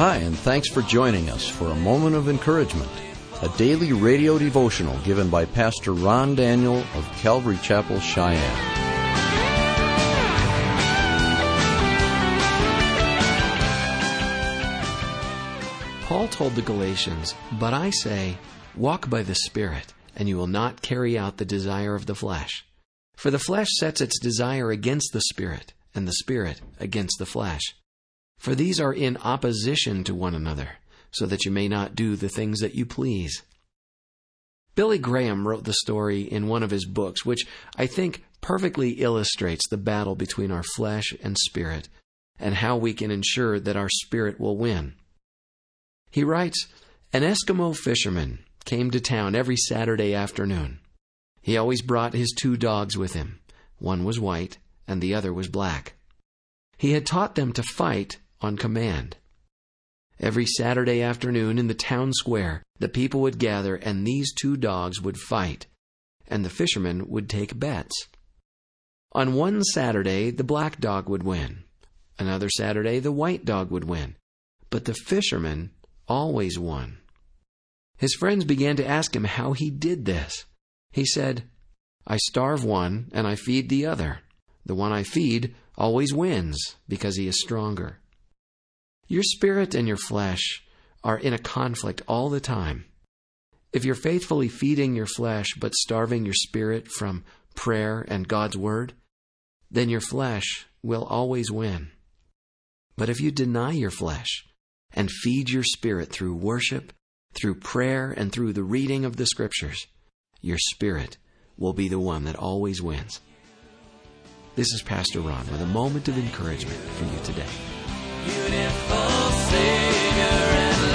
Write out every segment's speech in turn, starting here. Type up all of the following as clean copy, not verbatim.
Hi, and thanks for joining us for A Moment of Encouragement, a daily radio devotional given by Pastor Ron Daniel of Calvary Chapel, Cheyenne. Paul told the Galatians, "But I say, walk by the Spirit, and you will not carry out the desire of the flesh. For the flesh sets its desire against the Spirit, and the Spirit against the flesh. For these are in opposition to one another, so that you may not do the things that you please." Billy Graham wrote the story in one of his books, which I think perfectly illustrates the battle between our flesh and spirit, and how we can ensure that our spirit will win. He writes, "An Eskimo fisherman came to town every Saturday afternoon. He always brought his 2 dogs with him. One was white, and the other was black. He had taught them to fight on command. Every Saturday afternoon in the town square, the people would gather, and these 2 dogs would fight, and the fisherman would take bets. On one Saturday, the black dog would win. Another Saturday, the white dog would win. But the fisherman always won. His friends began to ask him how he did this. He said, 'I starve one and I feed the other. The one I feed always wins because he is stronger.' Your spirit and your flesh are in a conflict all the time. If you're faithfully feeding your flesh but starving your spirit from prayer and God's Word, then your flesh will always win. But if you deny your flesh and feed your spirit through worship, through prayer, and through the reading of the Scriptures, your spirit will be the one that always wins." This is Pastor Ron with a moment of encouragement for you today. Beautiful Savior and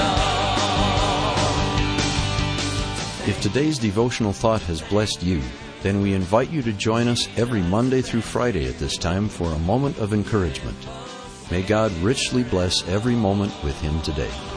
Lord. If today's devotional thought has blessed you, then we invite you to join us every Monday through Friday at this time for A Moment of Encouragement. May God richly bless every moment with Him today.